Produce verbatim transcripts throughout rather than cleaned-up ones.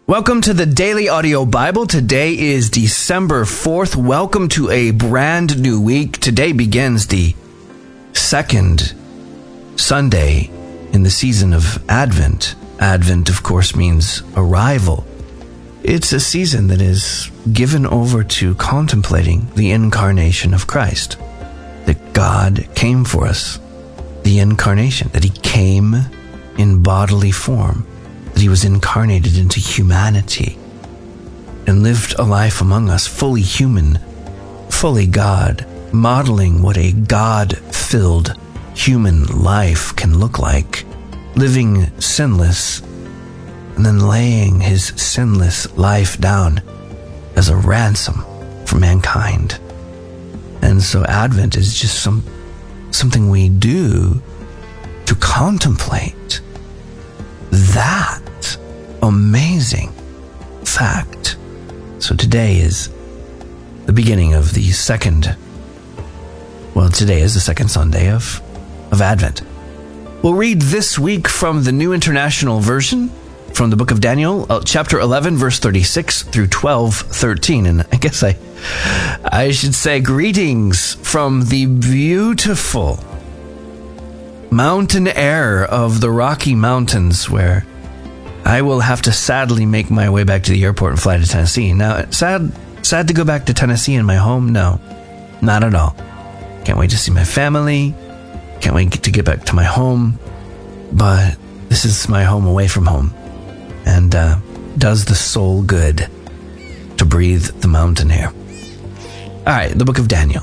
Welcome to the Daily Audio Bible. Today is December fourth. Welcome to a brand new week. Today begins the second Sunday in the season of Advent. Advent, of course, means arrival. It's a season that is given over to contemplating the incarnation of Christ. That God came for us. The incarnation. That He came in bodily form. That He was incarnated into humanity and lived a life among us, fully human, fully God, modeling what a God-filled human life can look like, living sinless, and then laying His sinless life down as a ransom for mankind. And so Advent is just some something we do to contemplate that amazing fact. So today is the beginning of the second, well, today is the second Sunday of, of Advent. We'll read this week from the New International Version, from the book of Daniel, uh, chapter eleven, verse thirty-six through twelve thirteen. And I guess I, I should say greetings from the beautiful mountain air of the Rocky Mountains, where I will have to sadly make my way back to the airport and fly to Tennessee. Now, sad, sad to go back to Tennessee in my home? No, not at all. Can't wait to see my family. Can't wait to get back to my home. But this is my home away from home. And uh, does the soul good to breathe the mountain air. All right, the book of Daniel.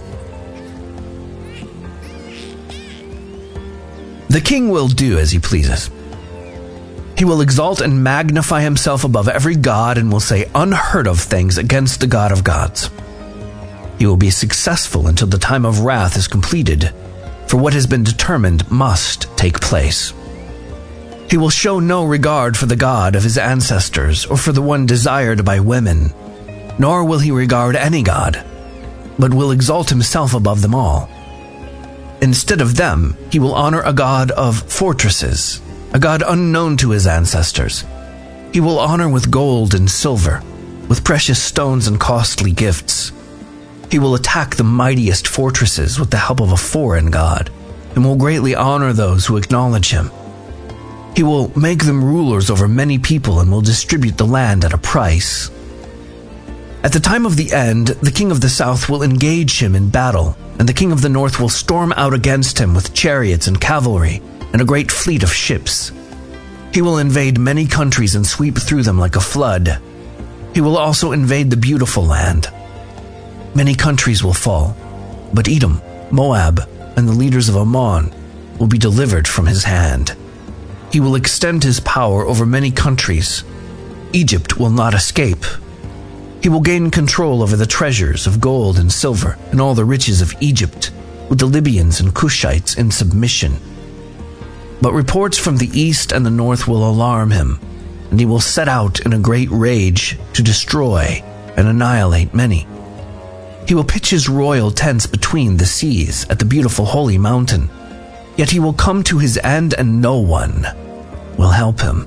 The king will do as he pleases. He will exalt and magnify himself above every god and will say unheard of things against the God of gods. He will be successful until the time of wrath is completed, for what has been determined must take place. He will show no regard for the God of his ancestors or for the one desired by women, nor will he regard any god, but will exalt himself above them all. Instead of them, he will honor a god of fortresses, a god unknown to his ancestors. He will honor with gold and silver, with precious stones and costly gifts. He will attack the mightiest fortresses with the help of a foreign god, and will greatly honor those who acknowledge him. He will make them rulers over many people and will distribute the land at a price. At the time of the end, the king of the south will engage him in battle, and the king of the north will storm out against him with chariots and cavalry, and a great fleet of ships. He will invade many countries and sweep through them like a flood. He will also invade the beautiful land. Many countries will fall, but Edom, Moab, and the leaders of Ammon will be delivered from his hand. He will extend his power over many countries. Egypt will not escape. He will gain control over the treasures of gold and silver and all the riches of Egypt, with the Libyans and Cushites in submission. But reports from the east and the north will alarm him, and he will set out in a great rage to destroy and annihilate many. He will pitch his royal tents between the seas at the beautiful holy mountain, yet he will come to his end and no one will help him.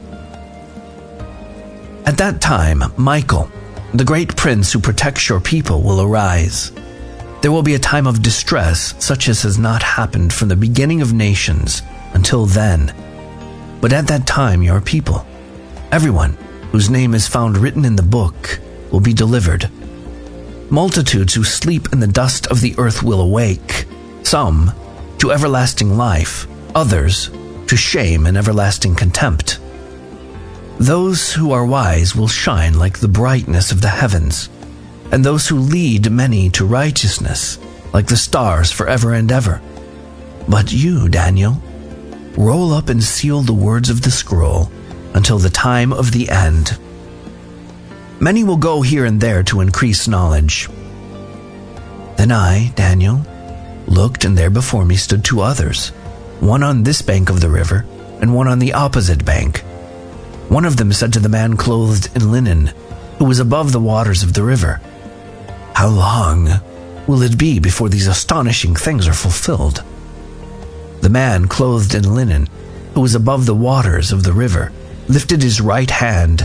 At that time, Michael, the great prince who protects your people, will arise. There will be a time of distress such as has not happened from the beginning of nations until then. But at that time your people, everyone whose name is found written in the book, will be delivered. Multitudes who sleep in the dust of the earth will awake, some to everlasting life, others to shame and everlasting contempt. Those who are wise will shine like the brightness of the heavens, and those who lead many to righteousness like the stars forever and ever. But you, Daniel, roll up and seal the words of the scroll until the time of the end. Many will go here and there to increase knowledge. Then I, Daniel, looked, and there before me stood two others, one on this bank of the river, and one on the opposite bank. One of them said to the man clothed in linen, who was above the waters of the river, "How long will it be before these astonishing things are fulfilled?" The man clothed in linen, who was above the waters of the river, lifted his right hand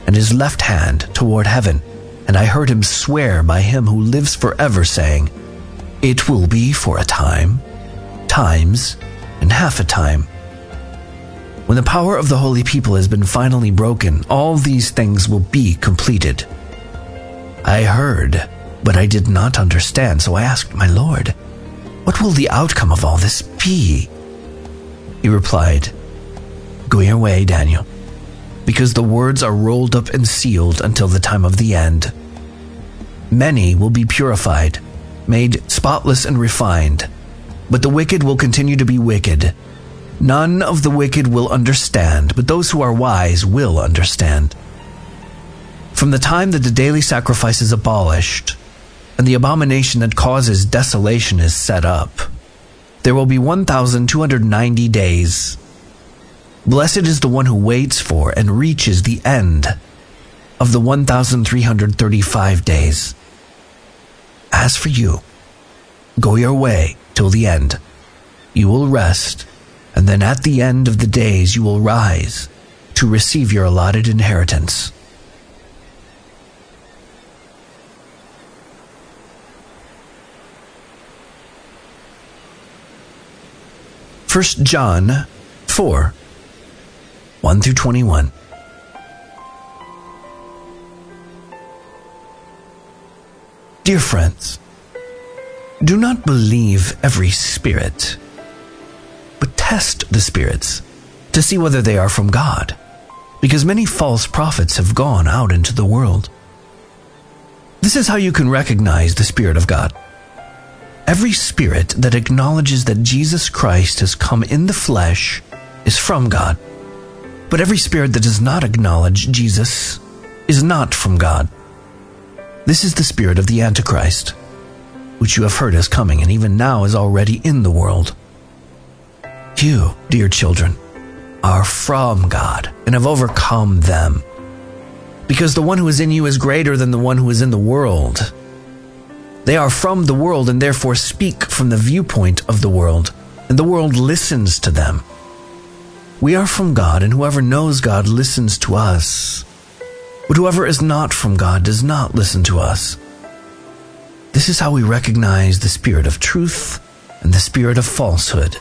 and his left hand toward heaven, and I heard him swear by him who lives forever, saying, "It will be for a time, times, and half a time." When the power of the holy people has been finally broken, all these things will be completed. I heard, but I did not understand, so I asked my Lord, "What will the outcome of all this be?" He replied, "Go your way, Daniel, because the words are rolled up and sealed until the time of the end. Many will be purified, made spotless and refined, but the wicked will continue to be wicked. None of the wicked will understand, but those who are wise will understand. From the time that the daily sacrifice is abolished, and the abomination that causes desolation is set up, there will be one thousand two hundred ninety days. Blessed is the one who waits for and reaches the end of the one thousand three hundred thirty-five days. As for you, go your way till the end. You will rest, and then at the end of the days you will rise to receive your allotted inheritance." First John four, one through twenty-one. Dear friends, do not believe every spirit, but test the spirits to see whether they are from God, because many false prophets have gone out into the world. This is how you can recognize the Spirit of God. Every spirit that acknowledges that Jesus Christ has come in the flesh is from God, but every spirit that does not acknowledge Jesus is not from God. This is the spirit of the Antichrist, which you have heard is coming and even now is already in the world. You, dear children, are from God and have overcome them, because the one who is in you is greater than the one who is in the world. They are from the world and therefore speak from the viewpoint of the world, and the world listens to them. We are from God, and whoever knows God listens to us. But whoever is not from God does not listen to us. This is how we recognize the spirit of truth and the spirit of falsehood.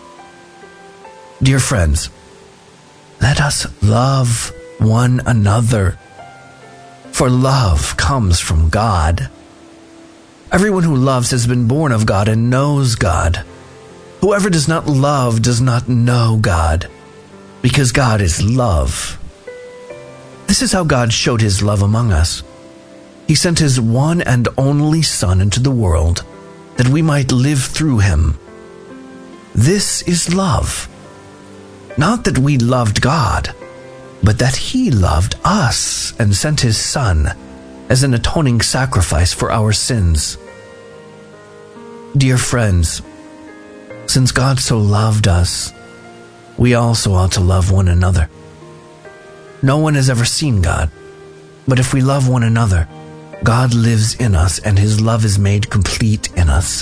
Dear friends, let us love one another, for love comes from God. Everyone who loves has been born of God and knows God. Whoever does not love does not know God, because God is love. This is how God showed his love among us. He sent his one and only Son into the world, that we might live through him. This is love. Not that we loved God, but that he loved us and sent his Son as an atoning sacrifice for our sins. Dear friends, since God so loved us, we also ought to love one another. No one has ever seen God, but if we love one another, God lives in us and his love is made complete in us.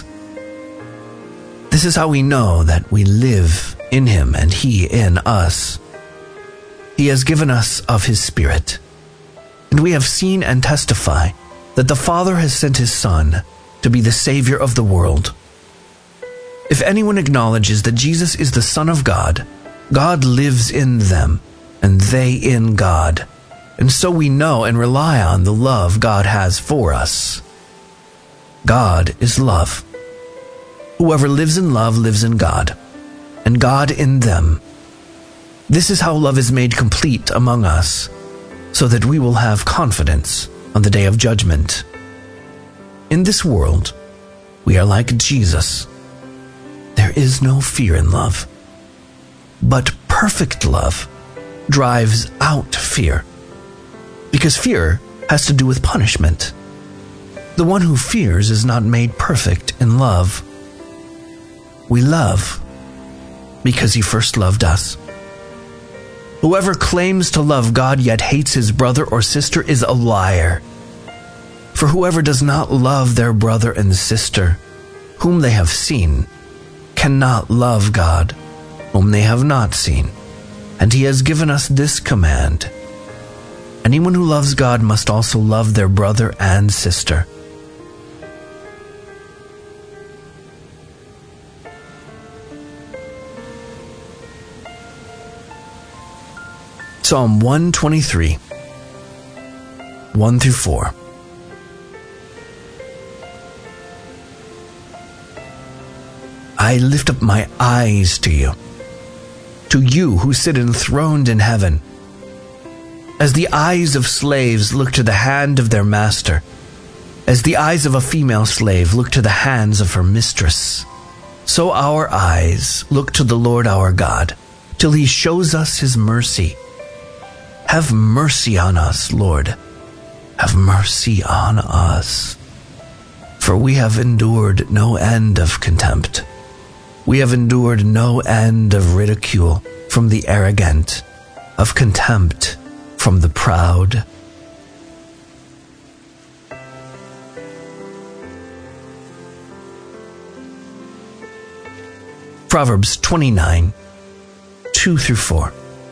This is how we know that we live in him and he in us. He has given us of his Spirit, and we have seen and testify that the Father has sent his Son to be the Savior of the world. If anyone acknowledges that Jesus is the Son of God, God lives in them, and they in God. And so we know and rely on the love God has for us. God is love. Whoever lives in love lives in God, and God in them. This is how love is made complete among us, so that we will have confidence on the day of judgment. In this world, we are like Jesus. There is no fear in love, but perfect love drives out fear, because fear has to do with punishment. The one who fears is not made perfect in love. We love because he first loved us. Whoever claims to love God yet hates his brother or sister is a liar. For whoever does not love their brother and sister, whom they have seen, cannot love God, whom they have not seen. And he has given us this command: Anyone who loves God must also love their brother and sister. Psalm one twenty-three, one through four. I lift up my eyes to you, to you who sit enthroned in heaven. As the eyes of slaves look to the hand of their master, as the eyes of a female slave look to the hands of her mistress, so our eyes look to the Lord our God, till he shows us his mercy. Have mercy on us, Lord. Have mercy on us. For we have endured no end of contempt. We have endured no end of ridicule from the arrogant, of contempt from the proud. Proverbs twenty-nine, two through four.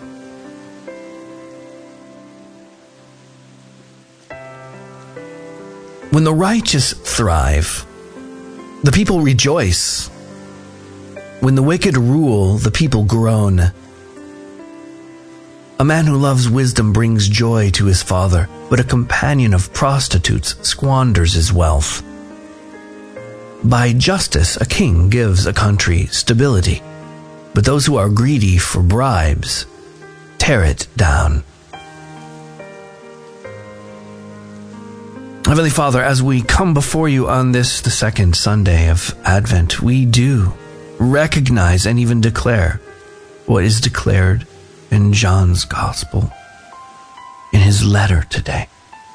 When the righteous thrive, the people rejoice. When the wicked rule, the people groan. A man who loves wisdom brings joy to his father, but a companion of prostitutes squanders his wealth. By justice, a king gives a country stability, but those who are greedy for bribes tear it down. Heavenly Father, as we come before you on this, the second Sunday of Advent, we do recognize and even declare what is declared in John's Gospel, in his letter today.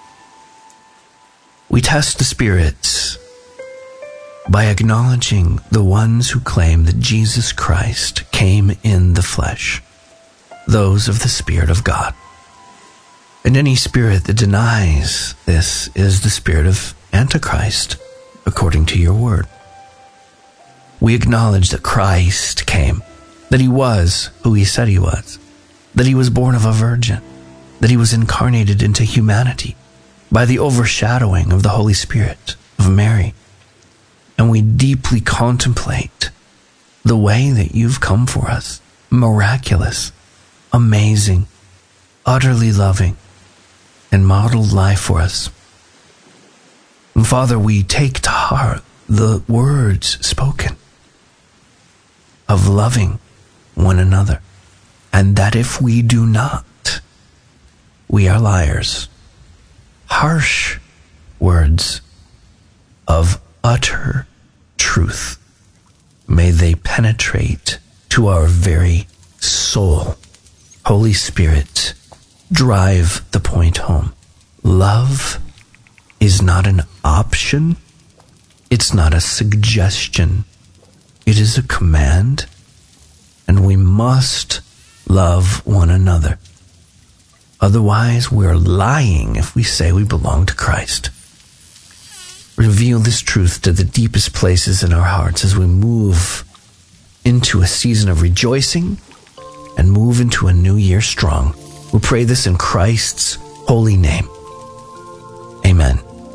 We test the spirits by acknowledging the ones who claim that Jesus Christ came in the flesh, those of the Spirit of God. And any spirit that denies this is the spirit of Antichrist, according to your word. We acknowledge that Christ came, that he was who he said he was, that he was born of a virgin, that he was incarnated into humanity by the overshadowing of the Holy Spirit of Mary. And we deeply contemplate the way that you've come for us, miraculous, amazing, utterly loving, and modeled life for us. And Father, we take to heart the words spoken of loving one another, and that if we do not, we are liars. Harsh words of utter truth. May they penetrate to our very soul. Holy Spirit, drive the point home. Love is not an option. It's not a suggestion. It is a command, and we must love one another. Otherwise, we're lying if we say we belong to Christ. Reveal this truth to the deepest places in our hearts as we move into a season of rejoicing and move into a new year strong. We pray this in Christ's holy name. Amen.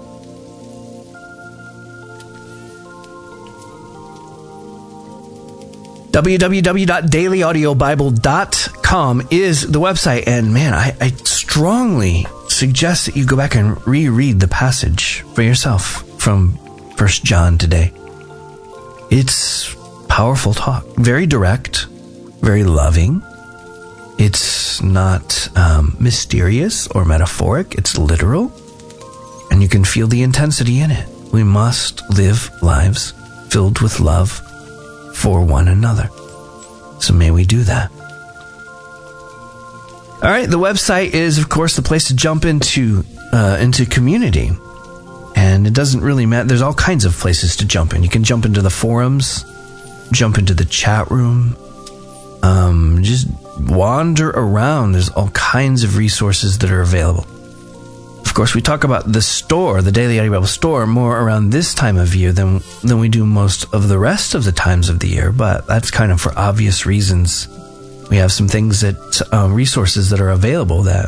w w w dot daily audio bible dot com is the website. And man, I, I strongly suggest that you go back and reread the passage for yourself from First John today. It's powerful talk. Very direct, very loving. It's not um, mysterious or metaphoric. It's literal. And you can feel the intensity in it. We must live lives filled with love for one another. So may we do that. All right, the website is, of course, the place to jump into uh, into community. And it doesn't really matter. There's all kinds of places to jump in. You can jump into the forums, jump into the chat room, um, just wander around. There's all kinds of resources that are available. Of course, we talk about the store, the Daily Audio Bible store, more around this time of year than than we do most of the rest of the times of the year, but that's kind of for obvious reasons. We have some things that, uh, resources that are available that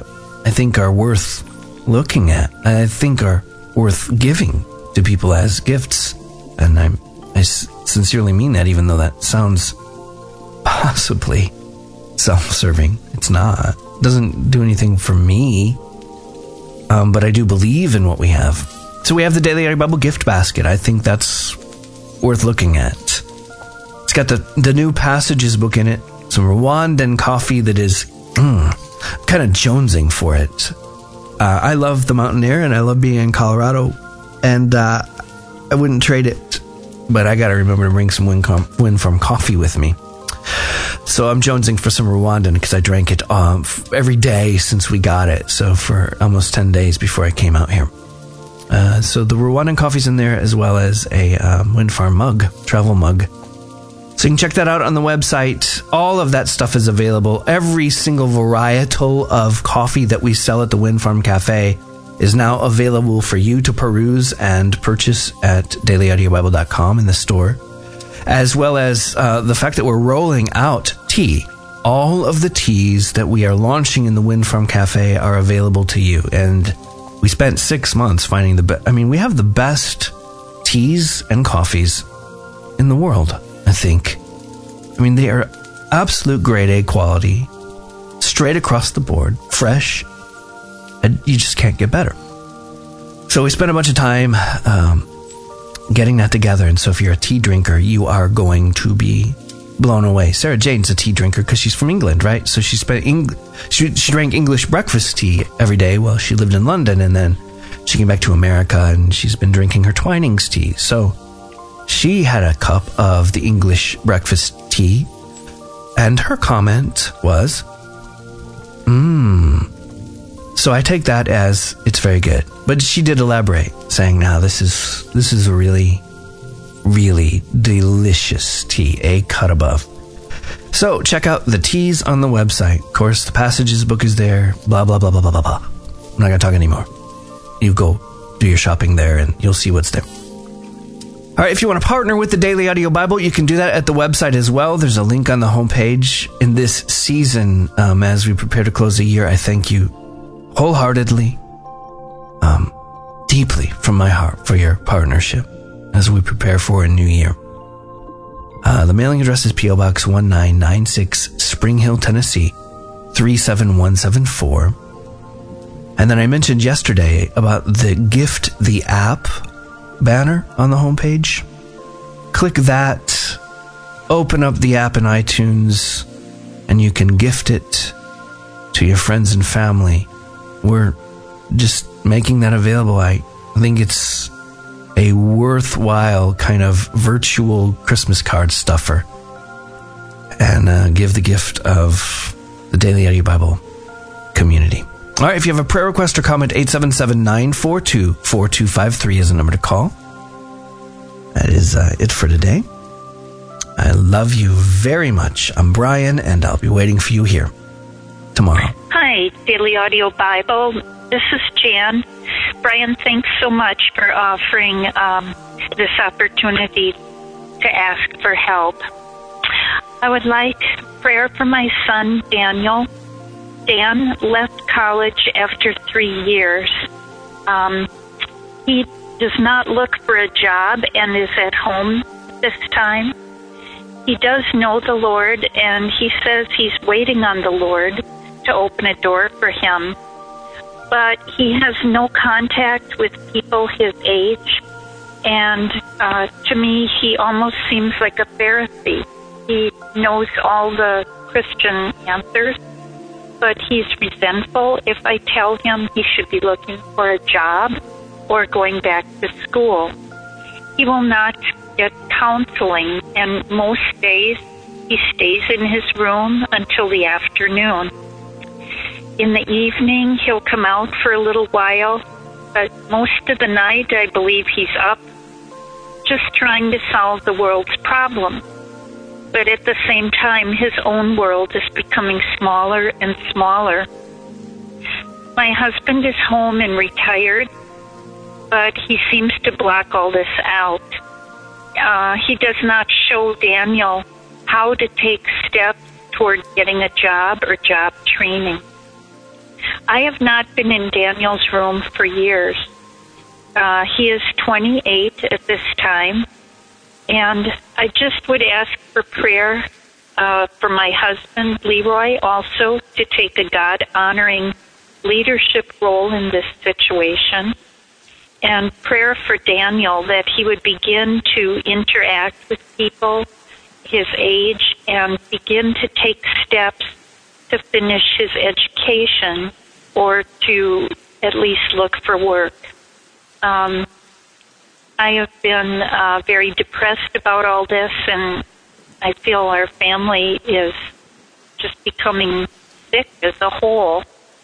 I think are worth looking at. I think are worth giving to people as gifts. And I'm, I sincerely mean that, even though that sounds possibly self-serving. It's not. It doesn't do anything for me. Um, but I do believe in what we have. So we have the Daily Audio Bible gift basket. I think that's worth looking at. It's got the, the new Passages book in it. Some Rwandan coffee that is mm, kind of jonesing for it. Uh, I love the mountain air and I love being in Colorado. And uh, I wouldn't trade it. But I got to remember to bring some wind, com- wind farm coffee with me. So I'm jonesing for some Rwandan because I drank it um, every day since we got it. So for almost ten days before I came out here. Uh, so the Rwandan coffee's in there as well as a um, wind farm mug, travel mug. So you can check that out on the website. All of that stuff is available. Every single varietal of coffee that we sell at the Wind Farm Cafe is now available for you to peruse and purchase at daily audio bible dot com in the store. As well as uh, the fact that we're rolling out tea. All of the teas that we are launching in the Wind Farm Cafe are available to you. And we spent six months finding the best. I mean, we have the best teas and coffees in the world, I think. I mean, they are absolute grade A quality, straight across the board, fresh, and you just can't get better. So we spent a bunch of time um, getting that together. And so if you're a tea drinker, you are going to be blown away. Sarah Jane's a tea drinker because she's from England, right? So she spent Eng- she, she drank English breakfast tea every day while she lived in London. And then she came back to America and she's been drinking her Twinings tea. So she had a cup of the English breakfast tea. And her comment was, mmm. So I take that as it's very good. But she did elaborate, saying, now this is this is a really, really delicious tea, a cut above. So check out the teas on the website. Of course, the Passages book is there, blah, blah, blah, blah, blah, blah, blah. I'm not going to talk anymore. You go do your shopping there and you'll see what's there. All right, if you want to partner with the Daily Audio Bible, you can do that at the website as well. There's a link on the homepage. In this season, um, as we prepare to close the year, I thank you wholeheartedly, um, deeply from my heart for your partnership as we prepare for a new year. Uh, the mailing address is P O Box one nine nine six, Spring Hill, Tennessee, three seven one seven four. And then I mentioned yesterday about the Gift the App banner on the homepage. Click that, open up the app in iTunes, and you can gift it to your friends and family. We're just making that available. I think it's a worthwhile kind of virtual Christmas card stuffer. And uh, give the gift of the Daily Audio Bible community. All right, if you have a prayer request or comment, eight seven seven, nine four two, four two five three is the number to call. That is uh, it for today. I love you very much. I'm Brian, and I'll be waiting for you here tomorrow. Hi, Daily Audio Bible. This is Jan. Brian, thanks so much for offering um, this opportunity to ask for help. I would like prayer for my son, Daniel. Dan left college after three years. Um, he does not look for a job and is at home this time. He does know the Lord, and he says he's waiting on the Lord to open a door for him. But he has no contact with people his age, and uh, to me, he almost seems like a Pharisee. He knows all the Christian answers, but he's resentful if I tell him he should be looking for a job or going back to school. He will not get counseling, and most days he stays in his room until the afternoon. In the evening, he'll come out for a little while, but most of the night I believe he's up just trying to solve the world's problems. But at the same time, his own world is becoming smaller and smaller. My husband is home and retired, but he seems to block all this out. Uh, he does not show Daniel how to take steps toward getting a job or job training. I have not been in Daniel's room for years. Uh, he is twenty-eight at this time, and I just would ask for prayer uh, for my husband, Leroy, also to take a God-honoring leadership role in this situation, and prayer for Daniel that he would begin to interact with people his age and begin to take steps to finish his education or to at least look for work. Um, I have been uh, very depressed about all this, and I feel our family is just becoming sick as a whole.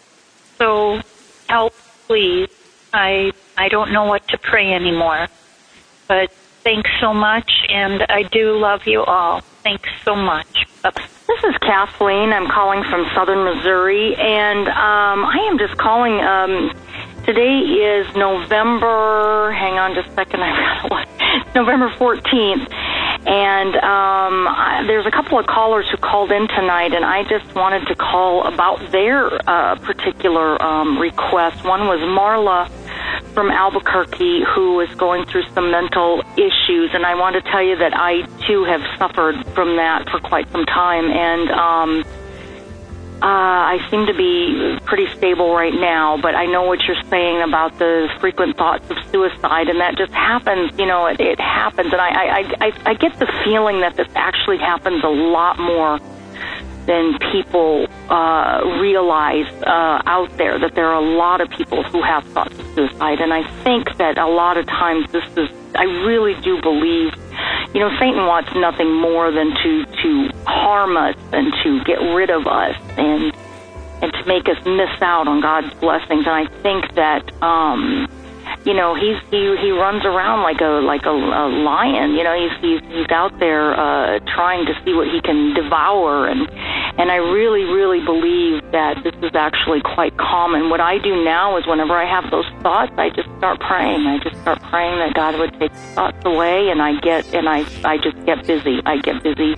So help, please. I I don't know what to pray anymore. But thanks so much, and I do love you all. Thanks so much. Bye-bye. This is Kathleen. I'm calling from southern Missouri, and um, I am just calling. Um, today is November. Hang on just a second. I've got November fourteenth, and um, I, there's a couple of callers who called in tonight, and I just wanted to call about their uh, particular um, request. One was Marla from Albuquerque, who is going through some mental issues, and I want to tell you that I too have suffered from that for quite some time, and um, uh, I seem to be pretty stable right now, but I know what you're saying about the frequent thoughts of suicide, and that just happens, you know, it, it happens, and I, I, I, I get the feeling that this actually happens a lot more than people uh, realize uh, out there, that there are a lot of people who have thoughts of suicide. And I think that a lot of times this is, I really do believe, you know, Satan wants nothing more than to, to harm us and to get rid of us and and to make us miss out on God's blessings. And I think that, um, you know, he's he he runs around like a like a, a lion. You know, he's he's he's out there uh, trying to see what he can devour, and and I really really believe that this is actually quite common. What I do now is whenever I have those thoughts, I just start praying. I just start praying that God would take the thoughts away, and I get and I I just get busy. I get busy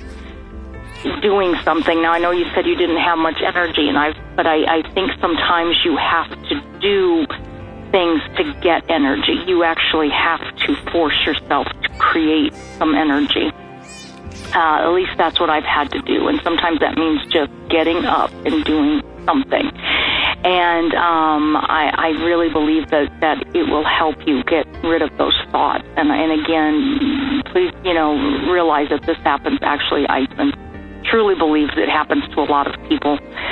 doing something. Now I know you said you didn't have much energy, and I but I, I think sometimes you have to do things to get energy. You actually have to force yourself to create some energy. Uh, at least that's what I've had to do. And sometimes that means just getting up and doing something. And um, I, I really believe that, that it will help you get rid of those thoughts. And, and again, please, you know, realize that this happens. Actually, I truly believe that it happens to a lot of people.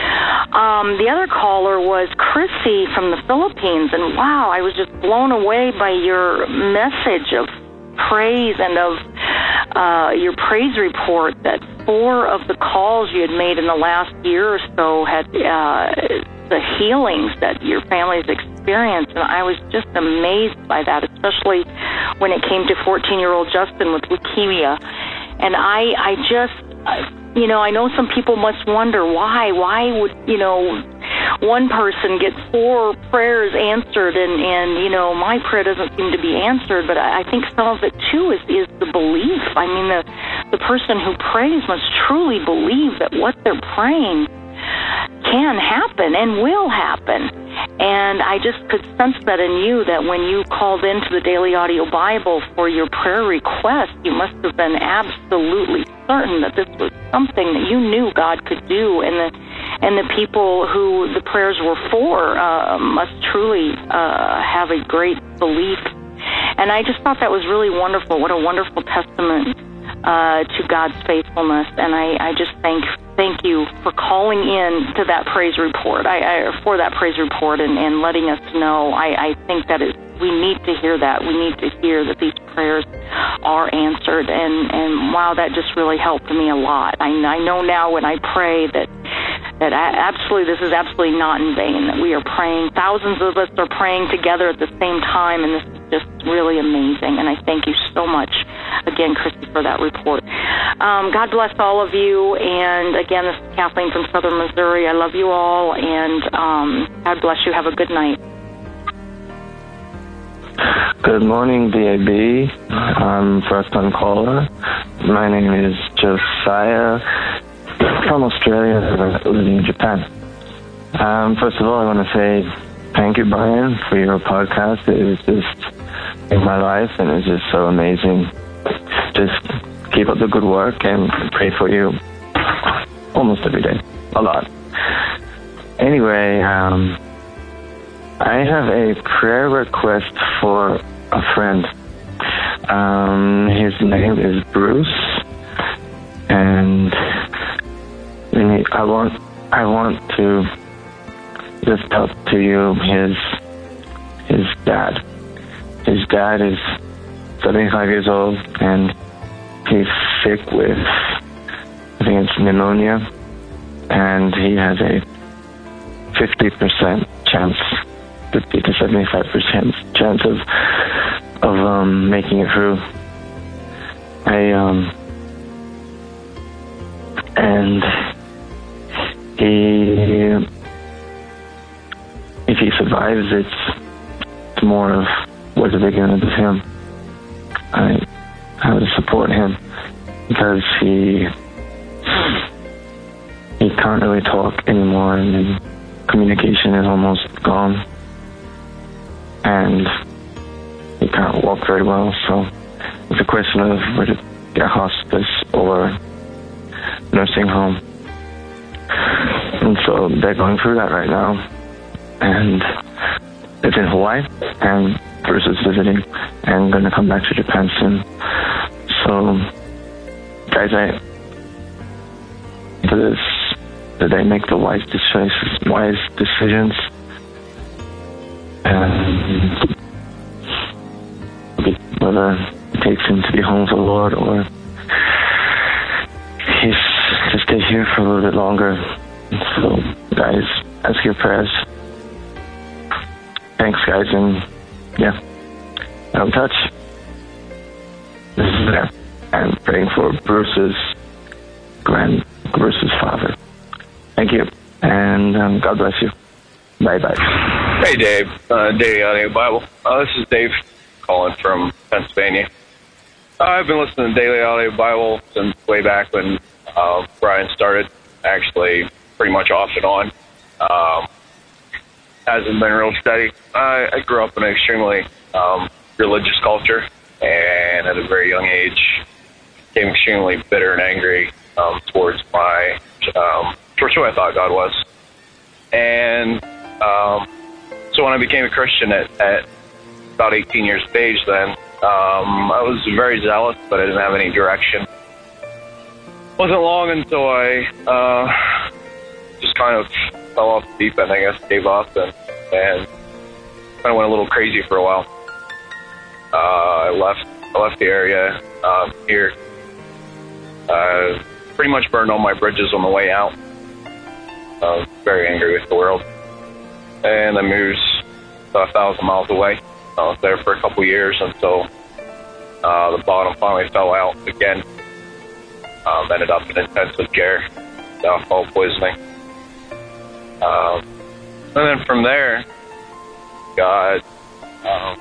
Um, the other caller was Chrissy from the Philippines, and wow, I was just blown away by your message of praise and of uh, your praise report that four of the calls you had made in the last year or so had uh, the healings that your family's experienced, and I was just amazed by that, especially when it came to fourteen-year-old Justin with leukemia. And I, I just... Uh, You know, I know some people must wonder why. Why would, you know, one person get four prayers answered and, and you know, my prayer doesn't seem to be answered. But I, I think some of it, too, is, is the belief. I mean, the, the person who prays must truly believe that what they're praying can happen and will happen. And I just could sense that in you, that when you called into the Daily Audio Bible for your prayer request, you must have been absolutely certain that this was something that you knew God could do, and the and the people who the prayers were for uh, must truly uh, have a great belief. And I just thought that was really wonderful. What a wonderful testament uh, to God's faithfulness. And I, I just thank thank you for calling in to that praise report, I, I for that praise report and, and letting us know. I, I think that it, we need to hear that. We need to hear that these prayers are answered. And, and wow, that just really helped me a lot. I, I know now when I pray that that absolutely, this is absolutely not in vain, that we are praying. Thousands of us are praying together at the same time, and this is just really amazing. And I thank you so much, again, Christy, for that report. Um, God bless all of you. And again, this is Kathleen from Southern Missouri. I love you all, and um, God bless you. Have a good night. Good morning, D A B. I'm first-time caller. My name is Josiah from Australia, living in Japan. Um, first of all, I want to say thank you, Brian, for your podcast. It was just in my life, and it's just so amazing. Just keep up the good work and pray for you almost every day, a lot. Anyway, um, I have a prayer request for a friend. Um, his name is Bruce, and I want I want to lift up to you his his dad. His dad is seventy-five years old, and he's sick with, I think it's pneumonia, and he has a fifty percent chance, fifty to seventy-five percent chance of of um, making it through. I um and he if he survives, it's, it's more of what's it gonna do to him. I have to support him because he he can't really talk anymore, and communication is almost gone, and he can't walk very well. So it's a question of whether to get hospice or nursing home, and so they're going through that right now. And it's in Hawaii, and Bruce is visiting and going to come back to Japan soon. So, guys, I for this, did they make the wise decisions? Wise decisions? And whether it takes him to be home with the Lord or he's to stay here for a little bit longer. So, guys, ask your prayers. Thanks, guys, and yeah, I'm in touch. This is there. I'm praying for Bruce's grand, Bruce's father. Thank you, and um, God bless you. Bye bye. Hey, Dave. Uh, Daily Audio Bible. Uh, this is Dave calling from Pennsylvania. Uh, I've been listening to Daily Audio Bible since way back when uh, Brian started. Actually, pretty much off and on. Um, hasn't been real steady. I, I grew up in an extremely um, religious culture, and at a very young age, became extremely bitter and angry um, towards my um, towards who I thought God was. And um, so when I became a Christian at, at about eighteen years of age, then um, I was very zealous, but I didn't have any direction. Wasn't long until I uh, just kind of fell off the deep end, I guess, gave up, and, and kind of went a little crazy for a while. Uh, I left I left the area um, here. Uh, pretty much burned all my bridges on the way out. I was very angry with the world. And I moved about a thousand miles away. I was there for a couple of years until uh, the bottom finally fell out again. Um, ended up in intensive care, alcohol poisoning. Um, and then from there, God, um,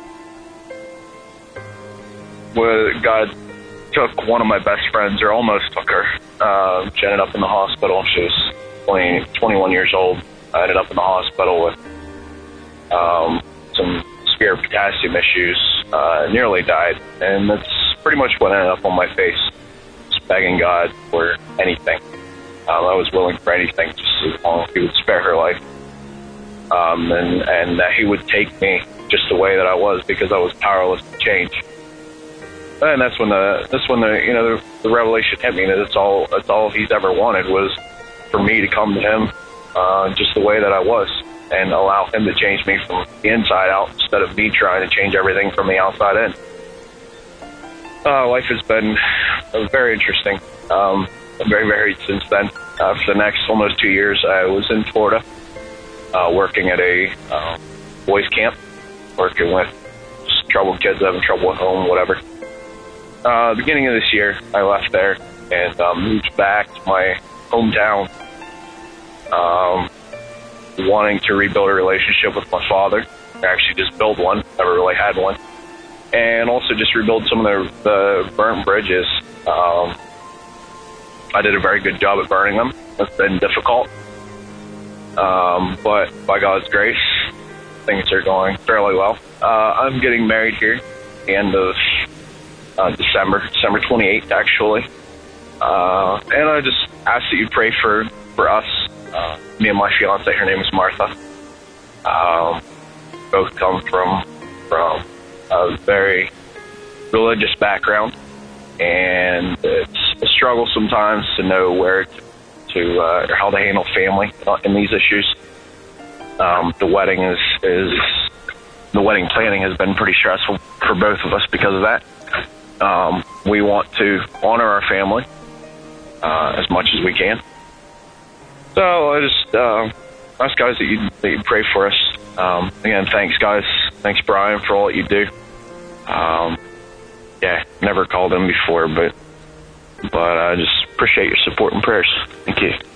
well, God took one of my best friends, or almost took her. Uh, she ended up in the hospital. She was twenty, twenty-one years old. I ended up in the hospital with um, some severe potassium issues. Uh, nearly died, and that's pretty much what ended up on my face. Just begging God for anything. Um, I was willing for anything, just as long as He would spare her life, um, and and that He would take me just the way that I was, because I was powerless to change. And that's when the that's when the you know the, the revelation hit me that it's all that's all He's ever wanted was for me to come to Him uh, just the way that I was, and allow Him to change me from the inside out instead of me trying to change everything from the outside in. Uh, life has been uh, very interesting. Um, very varied since then. Uh, for the next almost two years, I was in Florida, uh, working at a uh, boys' camp, working with just troubled kids having trouble at home, whatever. Uh, beginning of this year, I left there and um, moved back to my hometown, um, wanting to rebuild a relationship with my father. I actually just build one, never really had one, and also just rebuild some of the, the burnt bridges. Um, I did a very good job at burning them. It's been difficult. Um, but by God's grace, things are going fairly well. Uh, I'm getting married here the end of uh, December, December twenty-eighth, actually. Uh, and I just ask that you pray for, for us, uh, me and my fiance. Her name is Martha. Um, both come from, from a very religious background, and it's a struggle sometimes to know where to, to uh, or how to handle family in these issues. Um, the wedding is, is the wedding planning has been pretty stressful for both of us because of that. Um, we want to honor our family uh, as much as we can. So I just uh, ask guys that you that you pray for us. Um, again, thanks guys. Thanks Brian for all that you do. Um, yeah, never called him before, but but I just appreciate your support and prayers. Thank you.